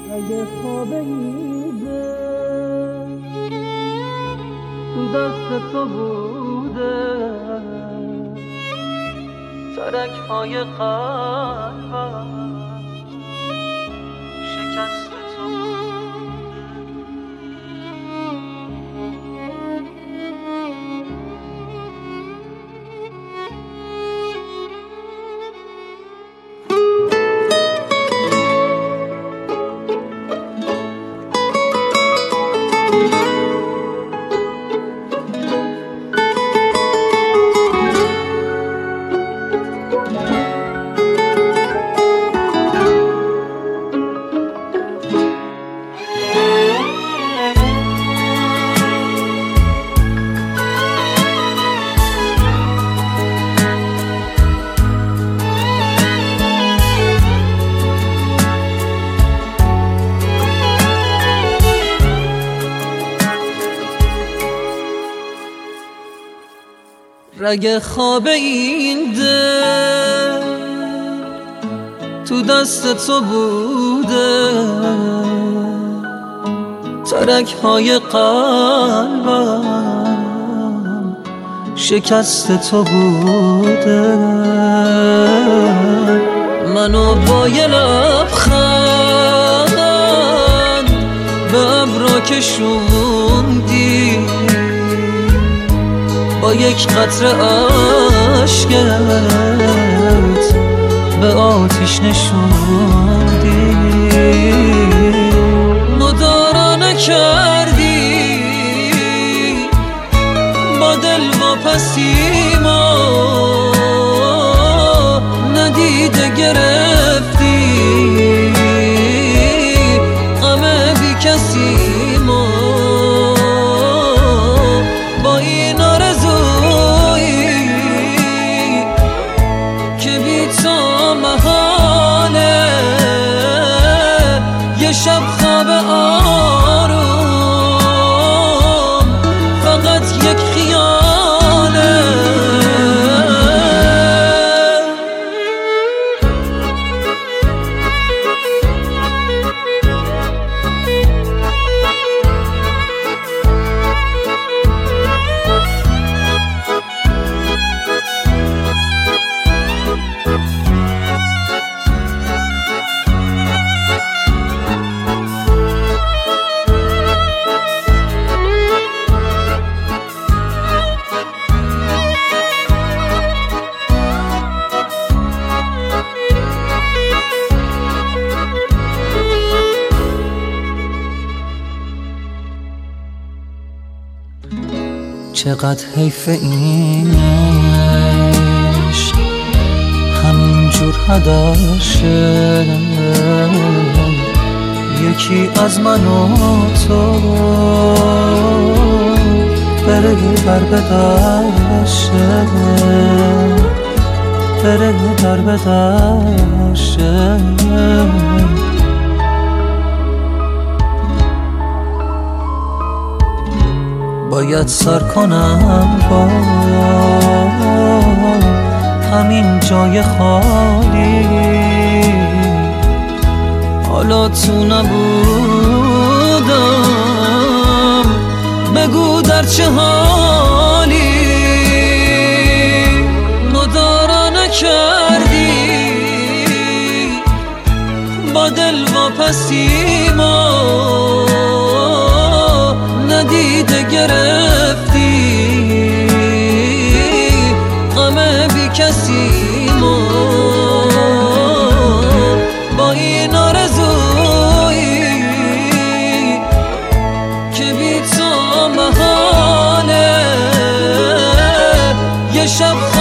اگه خواب ایده تو دست تو بوده، ترک های قلبم شکست تو رگ خواب این دل تو دست تو بوده، ترک های قلبم شکست تو بوده. منو با یه لبخند به ابرا کشوندی، با یک قطره اشکت به آتیش نشوندی. مدارا نکردی با دل واپسی ما، ندیده گرفتی غم بی کسی ما. با این آرزویی که بی تو محاله، یه شب خواب آروم فقط یک خیاله. چقدر حیف این عشق همینجور هدر شه، یکی از من و تو بره در به در شه، بره در به در شه. باید سر کنم با همین جای خالی، حالا تو نبودم بگو در چه حالی. مدارا نکردی با دل واپسی ما، ندیده گرفتی غم بی کسی ما. با این آرزویی که بی تو محاله، یه شب